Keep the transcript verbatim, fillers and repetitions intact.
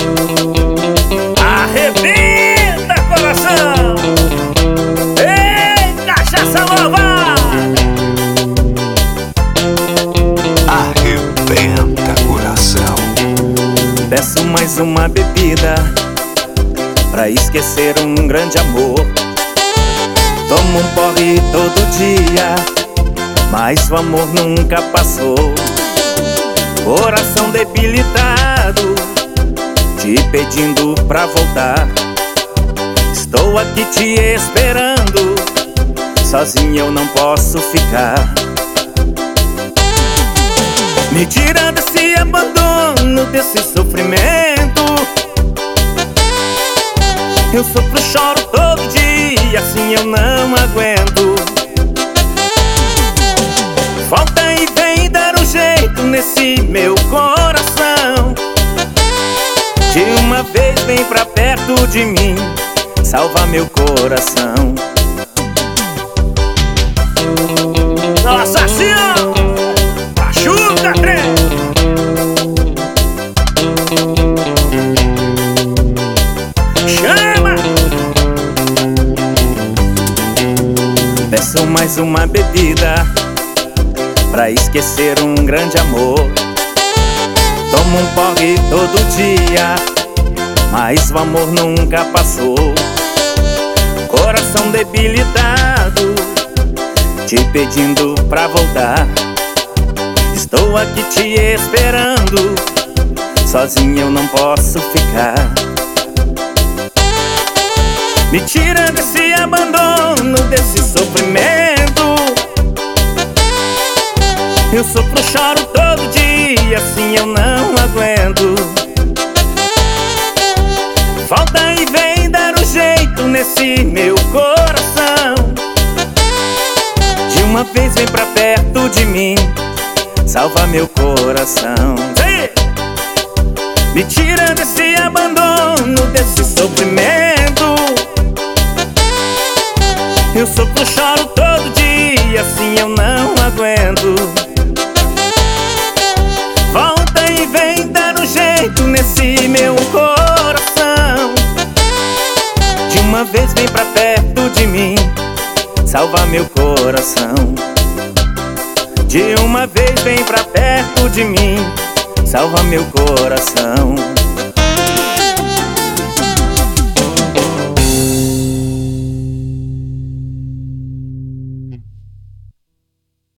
Arrebenta, coração! Ei, cachaça nova! Arrebenta, coração. Peço mais uma bebida pra esquecer um grande amor. Tomo um porre todo dia, mas o amor nunca passou. Coração debilitado, te pedindo pra voltar. Estou aqui te esperando, sozinho eu não posso ficar. Me tira desse abandono, desse sofrimento. Eu sofro, choro todo dia, assim eu não aguento. Volta e vem dar um jeito nesse meu coração. De uma vez vem pra perto de mim, salva meu coração. Nossa Senhora! Ajuda, trem! Chama! Peço mais uma bebida pra esquecer um grande amor. Tomo um porre todo dia, mas o amor nunca passou. Coração debilitado, te pedindo pra voltar. Estou aqui te esperando, sozinho eu não posso ficar. Me tira desse abandono, desse sofrimento. Eu sofro, choro todo dia, assim eu não aguento. Volta e vem dar um jeito nesse meu coração. De uma vez vem pra perto de mim, salva meu coração. Sim. Me tira desse abandono, desse sofrimento. Eu sofro, choro todo dia, assim eu não aguento. Volta e vem dar um jeito nesse meu coração. De uma vez vem pra perto de mim, salva meu coração. De uma vez vem pra perto de mim, salva meu coração.